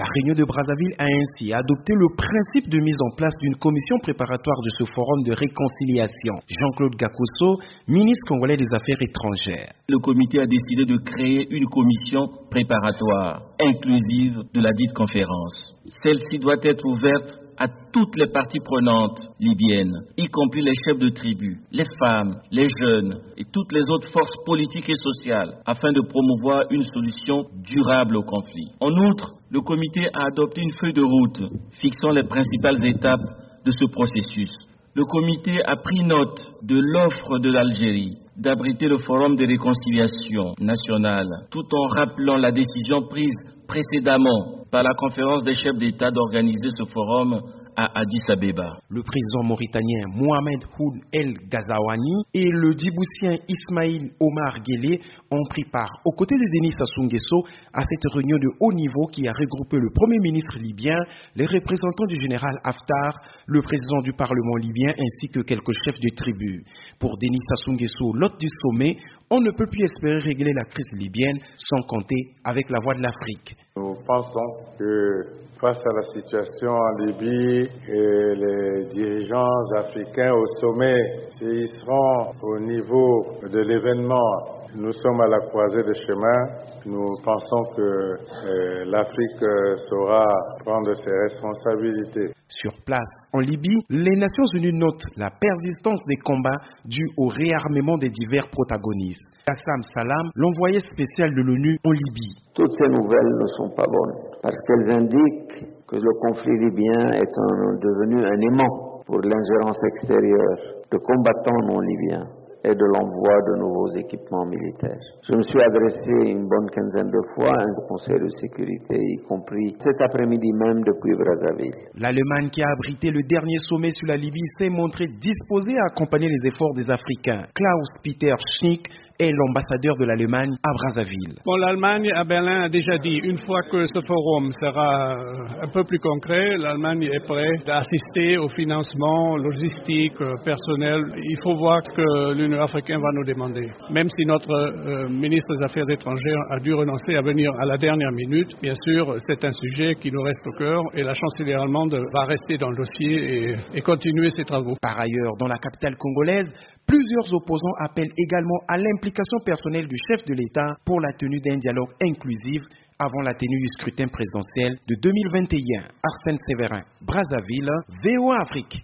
La réunion de Brazzaville a ainsi adopté le principe de mise en place d'une commission préparatoire de ce forum de réconciliation. Jean-Claude Gakoso, ministre congolais des Affaires étrangères. Le comité a décidé de créer une commission préparatoire inclusive de la dite conférence. Celle-ci doit être ouverte à toutes les parties prenantes libyennes, y compris les chefs de tribus, les femmes, les jeunes et toutes les autres forces politiques et sociales, afin de promouvoir une solution durable au conflit. En outre, le comité a adopté une feuille de route fixant les principales étapes de ce processus. Le comité a pris note de l'offre de l'Algérie d'abriter le forum de réconciliation nationale, tout en rappelant la décision prise précédemment par la conférence des chefs d'État d'organiser ce forum à Addis Abeba. Le président mauritanien Mohamed Ould El Ghazouani et le djiboutien Ismaïl Omar Guelleh ont pris part, aux côtés de Denis Sassou Nguesso, à cette réunion de haut niveau qui a regroupé le Premier ministre libyen, les représentants du général Haftar, le président du Parlement libyen ainsi que quelques chefs de tribu. Pour Denis Sassou Nguesso, l'hôte du sommet, on ne peut plus espérer régler la crise libyenne sans compter avec la voix de l'Afrique. Nous pensons que face à la situation en Libye, et les dirigeants africains au sommet, s'ils seront au niveau de l'événement, nous sommes à la croisée des chemins. Nous pensons que l'Afrique saura prendre ses responsabilités. Sur place, en Libye, les Nations Unies notent la persistance des combats dus au réarmement des divers protagonistes. Qassam Salam, l'envoyé spécial de l'ONU en Libye. Toutes ces nouvelles ne sont pas bonnes parce qu'elles indiquent que le conflit libyen est devenu un aimant pour l'ingérence extérieure de combattants non libyens et de l'envoi de nouveaux équipements militaires. Je me suis adressé une bonne quinzaine de fois à un Conseil de sécurité, y compris cet après-midi même depuis Brazzaville. L'Allemagne, qui a abrité le dernier sommet sur la Libye, s'est montrée disposée à accompagner les efforts des Africains. Klaus-Peter Schnick est l'ambassadeur de l'Allemagne à Brazzaville. L'Allemagne à Berlin a déjà dit, une fois que ce forum sera un peu plus concret, l'Allemagne est prête à assister au financement logistique, personnel. Il faut voir ce que l'Union africaine va nous demander. Même si notre ministre des Affaires étrangères a dû renoncer à venir à la dernière minute, bien sûr, c'est un sujet qui nous reste au cœur et la chancelière allemande va rester dans le dossier et continuer ses travaux. Par ailleurs, dans la capitale congolaise, plusieurs opposants appellent également à l'implication personnelle du chef de l'État pour la tenue d'un dialogue inclusif avant la tenue du scrutin présidentiel de 2021. Arsène Séverin, Brazzaville, VOA Afrique.